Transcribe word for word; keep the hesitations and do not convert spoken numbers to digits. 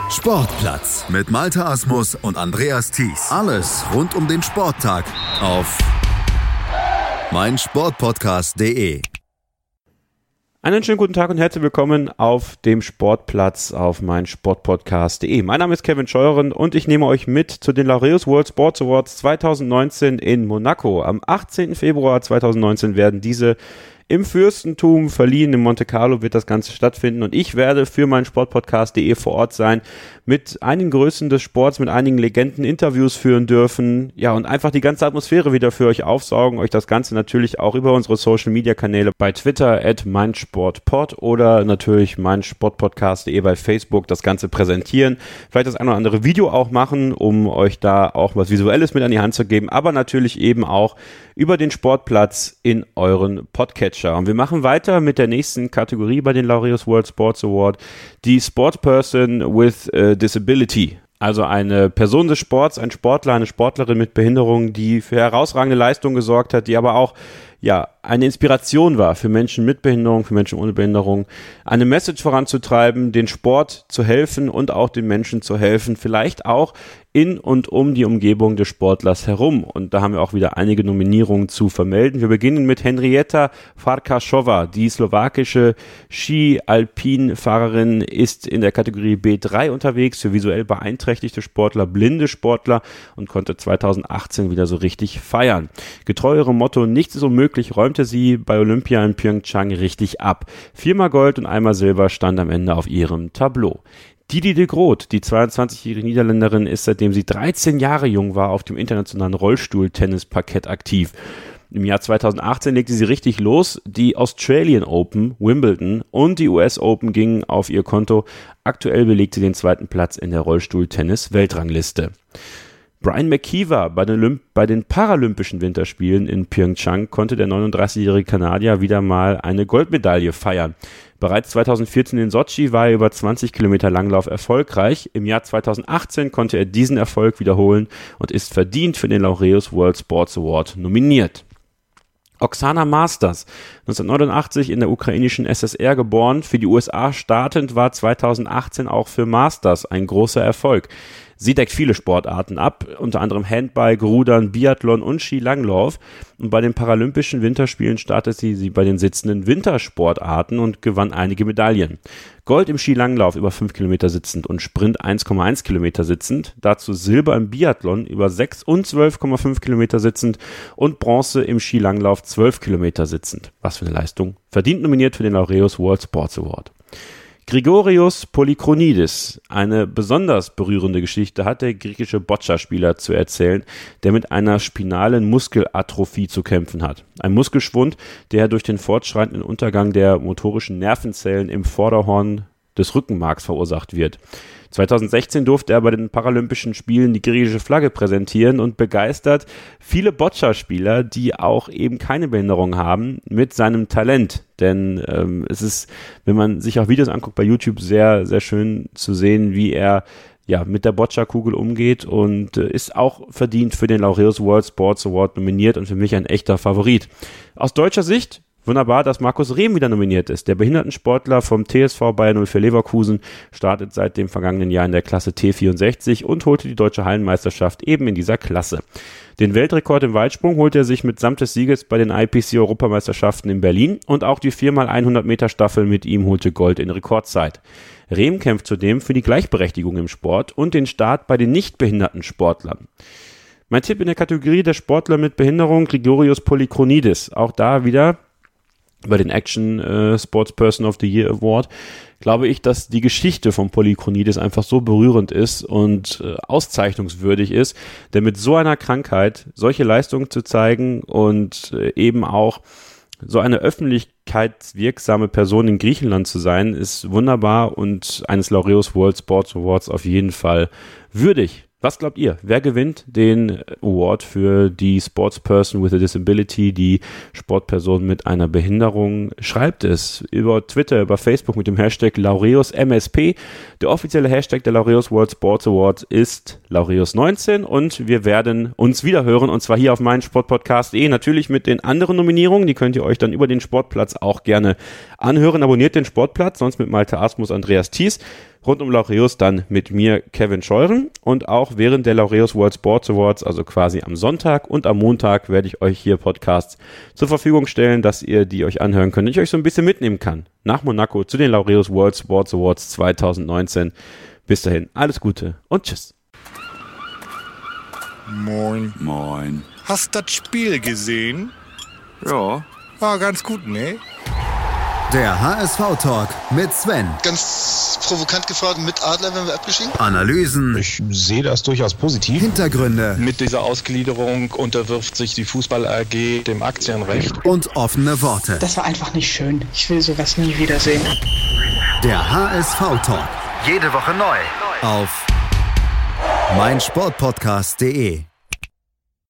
Sportplatz mit Malte Asmus und Andreas Thies. Alles rund um den Sporttag auf meinsportpodcast punkt de. Einen schönen guten Tag und herzlich willkommen auf dem Sportplatz auf meinsportpodcast punkt de. Mein Name ist Kevin Scheuren und ich nehme euch mit zu den Laureus World Sports Awards zwanzig neunzehn in Monaco. Am achtzehnten Februar zweitausendneunzehn werden diese im Fürstentum verliehen. In Monte Carlo wird das Ganze stattfinden und ich werde für meinen Sportpodcast punkt de vor Ort sein, mit einigen Größen des Sports, mit einigen Legenden Interviews führen dürfen, ja, und einfach die ganze Atmosphäre wieder für euch aufsaugen, euch das Ganze natürlich auch über unsere Social Media Kanäle bei Twitter at meinsportpod oder natürlich meinsportpodcast punkt de bei Facebook das Ganze präsentieren, vielleicht das ein oder andere Video auch machen, um euch da auch was Visuelles mit an die Hand zu geben, aber natürlich eben auch über den Sportplatz in euren Podcatcher. Und wir machen weiter mit der nächsten Kategorie bei den Laureus World Sports Award, die Sportsperson with uh, Disability. Also eine Person des Sports, ein Sportler, eine Sportlerin mit Behinderung, die für herausragende Leistungen gesorgt hat, die aber auch ja eine Inspiration war für Menschen mit Behinderung, für Menschen ohne Behinderung, eine Message voranzutreiben, den Sport zu helfen und auch den Menschen zu helfen, vielleicht auch in und um die Umgebung des Sportlers herum. Und da haben wir auch wieder einige Nominierungen zu vermelden. Wir beginnen mit Henrietta Farkašová. Die slowakische Ski-Alpin-Fahrerin ist in der Kategorie B drei unterwegs für visuell beeinträchtigte Sportler, blinde Sportler und konnte zweitausendachtzehn wieder so richtig feiern. Getreu ihrem Motto, nichts ist unmöglich, räumte sie bei Olympia in Pyeongchang richtig ab. Viermal Gold und einmal Silber stand am Ende auf ihrem Tableau. Didi de Groot, die zweiundzwanzigjährige Niederländerin, ist seitdem sie dreizehn Jahre jung war auf dem internationalen Rollstuhl-Tennisparkett aktiv. Im Jahr zweitausendachtzehn legte sie richtig los. Die Australian Open, Wimbledon und die U S Open gingen auf ihr Konto. Aktuell belegt sie den zweiten Platz in der Rollstuhl-Tennis-Weltrangliste. Brian McKeever bei den, Olymp- bei den Paralympischen Winterspielen in Pyeongchang konnte der neununddreißigjährige Kanadier wieder mal eine Goldmedaille feiern. Bereits zweitausendvierzehn in Sochi war er über zwanzig Kilometer Langlauf erfolgreich. Im Jahr zweitausendachtzehn konnte er diesen Erfolg wiederholen und ist verdient für den Laureus World Sports Award nominiert. Oksana Masters, neunzehnhundertneunundachtzig in der ukrainischen S S R geboren, für die U S A startend, war zweitausendachtzehn auch für Masters ein großer Erfolg. Sie deckt viele Sportarten ab, unter anderem Handbike, Rudern, Biathlon und Skilanglauf. Und bei den Paralympischen Winterspielen startete sie, sie bei den sitzenden Wintersportarten und gewann einige Medaillen. Gold im Skilanglauf über fünf Kilometer sitzend und Sprint eins Komma eins Kilometer sitzend. Dazu Silber im Biathlon über sechs und zwölf Komma fünf Kilometer sitzend und Bronze im Skilanglauf zwölf Kilometer sitzend. Was für eine Leistung. Verdient nominiert für den Laureus World Sports Award. Grigorios Polychronidis. Eine besonders berührende Geschichte hat der griechische Boccia-Spieler zu erzählen, der mit einer spinalen Muskelatrophie zu kämpfen hat. Ein Muskelschwund, der durch den fortschreitenden Untergang der motorischen Nervenzellen im Vorderhorn des Rückenmarks verursacht wird. zweitausendsechzehn durfte er bei den Paralympischen Spielen die griechische Flagge präsentieren und begeistert viele Boccia-Spieler, die auch eben keine Behinderung haben, mit seinem Talent. Denn ähm, es ist, wenn man sich auch Videos anguckt bei YouTube, sehr, sehr schön zu sehen, wie er ja mit der Boccia-Kugel umgeht und äh, ist auch verdient für den Laureus World Sports Award nominiert und für mich ein echter Favorit. Aus deutscher Sicht wunderbar, dass Markus Rehm wieder nominiert ist. Der Behindertensportler vom T S V Bayer null vier Leverkusen startet seit dem vergangenen Jahr in der Klasse T vierundsechzig und holte die deutsche Hallenmeisterschaft eben in dieser Klasse. Den Weltrekord im Weitsprung holte er sich mitsamt des Sieges bei den I P C-Europameisterschaften in Berlin und auch die vier mal hundert Meter Staffel mit ihm holte Gold in Rekordzeit. Rehm kämpft zudem für die Gleichberechtigung im Sport und den Start bei den nichtbehinderten Sportlern. Mein Tipp in der Kategorie der Sportler mit Behinderung, Grigorios Polychronidis. Auch da wieder bei den Action äh, Sportsperson of the Year Award, glaube ich, dass die Geschichte von Polychronidis einfach so berührend ist und äh, auszeichnungswürdig ist, denn mit so einer Krankheit solche Leistungen zu zeigen und äh, eben auch so eine öffentlichkeitswirksame Person in Griechenland zu sein, ist wunderbar und eines Laureus World Sports Awards auf jeden Fall würdig. Was glaubt ihr? Wer gewinnt den Award für die Sportsperson with a Disability, die Sportperson mit einer Behinderung? Schreibt es über Twitter, über Facebook mit dem Hashtag Laureus M S P. Der offizielle Hashtag der Laureus World Sports Awards ist Laureus neunzehn und wir werden uns wieder hören und zwar hier auf meinsportpodcast punkt de, natürlich mit den anderen Nominierungen, die könnt ihr euch dann über den Sportplatz auch gerne anhören. Abonniert den Sportplatz, sonst mit Malte Asmus, Andreas Thies. Rund um Laureus dann mit mir, Kevin Scheuren, und auch während der Laureus World Sports Awards, also quasi am Sonntag und am Montag, werde ich euch hier Podcasts zur Verfügung stellen, dass ihr die euch anhören könnt und ich euch so ein bisschen mitnehmen kann. Nach Monaco zu den Laureus World Sports Awards zwanzig neunzehn. Bis dahin, alles Gute und tschüss. Moin. Moin. Hast das Spiel gesehen? Ja. War ganz gut, ne? Der H S V-Talk mit Sven. Ganz provokant gefragt, mit Adler werden wir abgeschieden? Analysen. Ich sehe das durchaus positiv. Hintergründe. Mit dieser Ausgliederung unterwirft sich die Fußball-A G dem Aktienrecht. Und offene Worte. Das war einfach nicht schön. Ich will sowas nie wiedersehen. Der H S V-Talk. Jede Woche neu. Auf meinsportpodcast punkt de